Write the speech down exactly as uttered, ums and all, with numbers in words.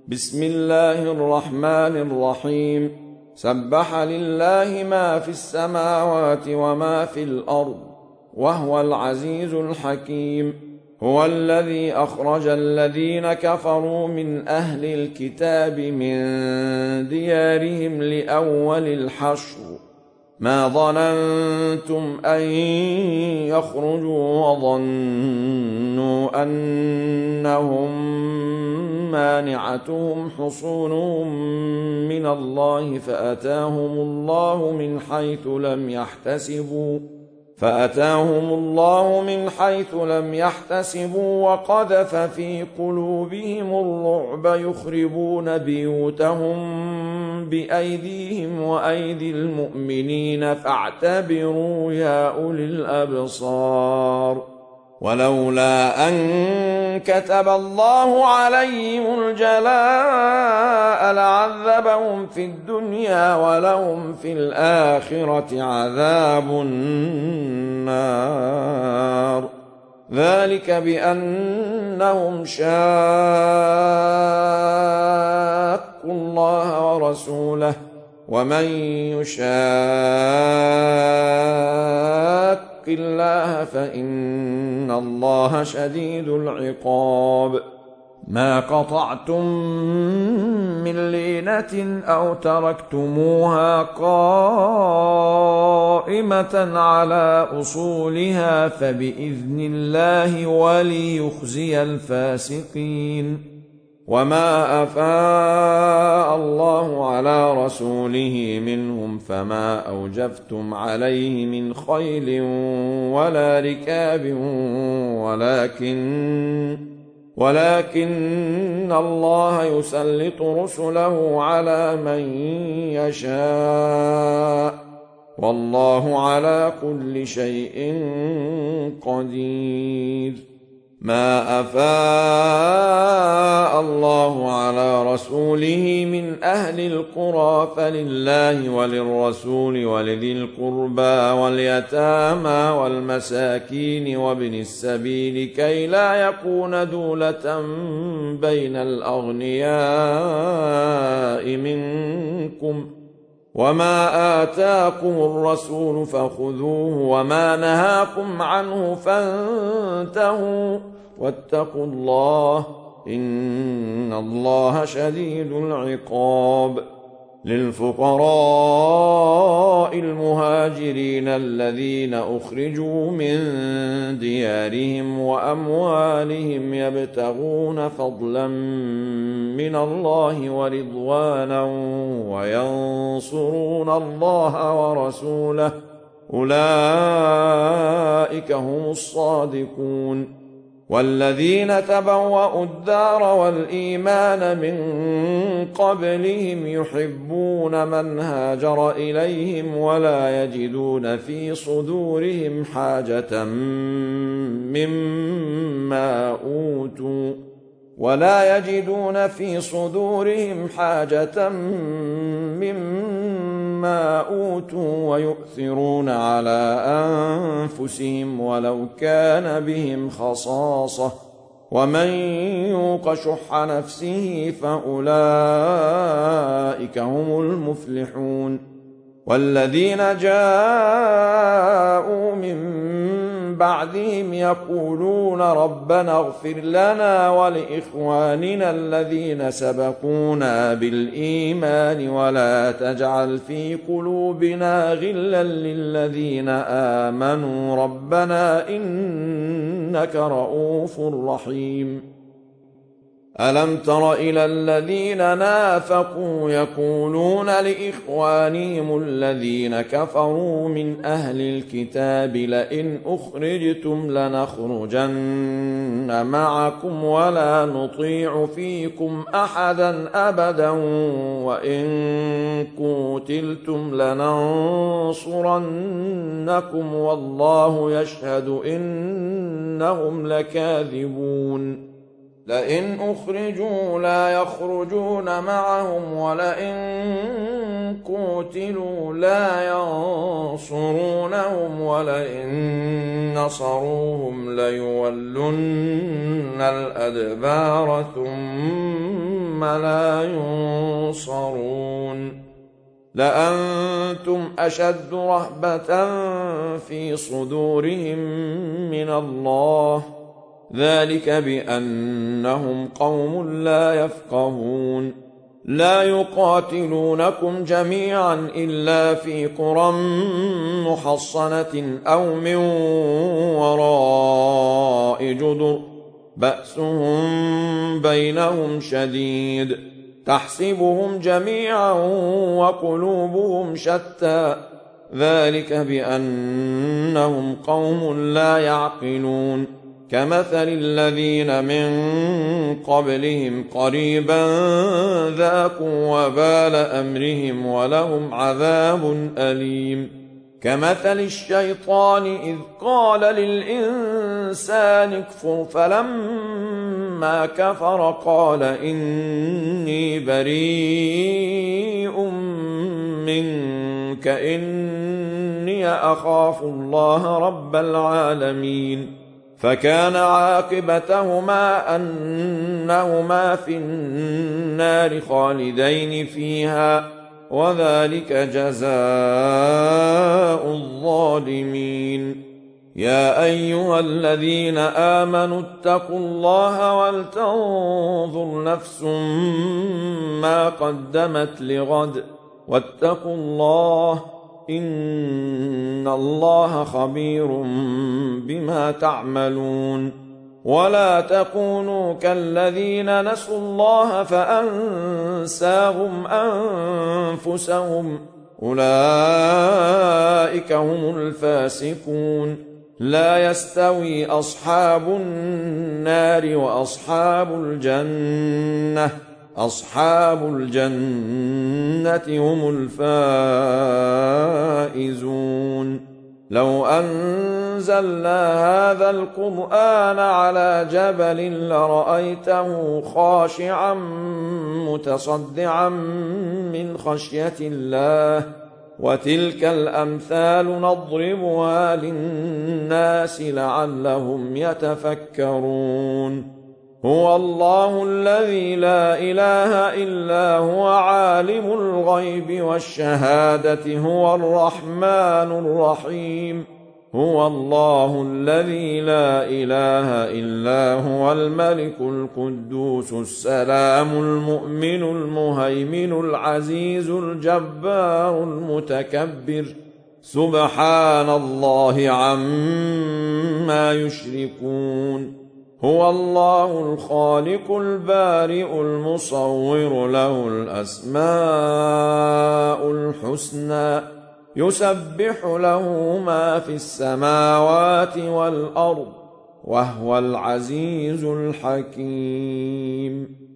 بسم الله الرحمن الرحيم سبح لله ما في السماوات وما في الأرض وهو العزيز الحكيم. هو الذي أخرج الذين كفروا من أهل الكتاب من ديارهم لأول الحشر ما ظننتم أن يخرجوا وظنوا أنهم مانعتهم حصونهم من الله فأتاهم الله من حيث لم يحتسبوا فأتاهم الله من حيث لم يحتسبوا وقذف في قلوبهم الرعب يخربون بيوتهم بأيديهم وأيدي المؤمنين فاعتبروا يا أولي الأبصار. ولولا أن كتب الله عليهم الجلاء لعذبهم في الدنيا ولهم في الآخرة عذاب النار. ذلك بأنهم شاقوا الله ورسوله ومن يشاق الله فإن الله شديد العقاب. ما قطعتم من لينة أو تركتموها قائمة على أصولها فبإذن الله وليخزي الفاسقين. وما أفاء الله على رسوله منهم فما أوجفتم عليه من خيل ولا ركاب ولكن ولكن الله يسلط رسله على من يشاء والله على كل شيء قدير. ما أفاء الله على رسوله من أهل القرى فلله وللرسول ولذي القربى واليتامى والمساكين وابن السبيل كي لا يكون دولة بين الأغنياء منكم. وما آتاكم الرسول فخذوه وما نهاكم عنه فانتهوا واتقوا الله إن الله شديد العقاب. للفقراء المهاجرين الذين أخرجوا من ديارهم وأموالهم يبتغون فضلا من الله ورضوانا وينصرون الله ورسوله أولئك هم الصادقون. والذين تبوأوا الدار والإيمان من قبلهم يحبون من هاجر إليهم ولا يجدون في صدورهم حاجة مما أوتوا ولا يجدون في صدورهم حاجة مما أوتوا ويؤثرون على أنفسهم ولو كان بهم خصاصة ومن يوق شح نفسه فأولئك هم المفلحون. والذين جاءوا من بعدهم يقولون ربنا اغفر لنا ولإخواننا الذين سبقونا بالإيمان ولا تجعل في قلوبنا غلا للذين آمنوا ربنا إنك رؤوف رحيم. ألم تر إلى الذين نافقوا يقولون لإخوانهم الذين كفروا من أهل الكتاب لئن أخرجتم لنخرجن معكم ولا نطيع فيكم أحدا أبدا وإن قوتلتم لننصرنكم والله يشهد إنهم لكاذبون. لئن أخرجوا لا يخرجون معهم ولئن قوتلوا لا ينصرونهم ولئن نصروهم ليولن الأدبار ثم ثم لا ينصرون لأنتم أشد رهبة في صدورهم من الله ذلك بأنهم قوم لا يفقهون لا يقاتلونكم جميعا إلا في قرى محصنة أو من وراء جدر بأسهم بينهم شديد تحسبهم جميعا وقلوبهم شتى ذلك بأنهم قوم لا يعقلون كمثل الذين من قبلهم قريبا ذاقوا وبال أمرهم ولهم عذاب أليم كمثل الشيطان إذ قال للإنسان اكفر فلما كفر قال إني بريء منك إني أخاف الله رب العالمين فكان عاقبتهما أنهما في النار خالدين فيها وذلك جزاء الظالمين يا أيها الذين آمنوا اتقوا الله ولتنظر نفس ما قدمت لغد واتقوا الله إن الله خبير بما تعملون ولا تكونوا كالذين نسوا الله فأنساهم أنفسهم أولئك هم الفاسقون لا يستوي أصحاب النار وأصحاب الجنة أصحاب الجنة هم الفائزون لو أنزلنا هذا القرآن على جبل لرأيته خاشعا متصدعا من خشية الله وتلك الأمثال نضربها للناس لعلهم يتفكرون هو الله الذي لا إله إلا هو عالم الغيب والشهادة هو الرحمن الرحيم هو الله الذي لا إله إلا هو الملك القدوس السلام المؤمن المهيمن العزيز الجبار المتكبر سبحان الله عما يشركون هو الله الخالق البارئ المصور له الأسماء الحسنى يسبح له ما في السماوات والأرض وهو العزيز الحكيم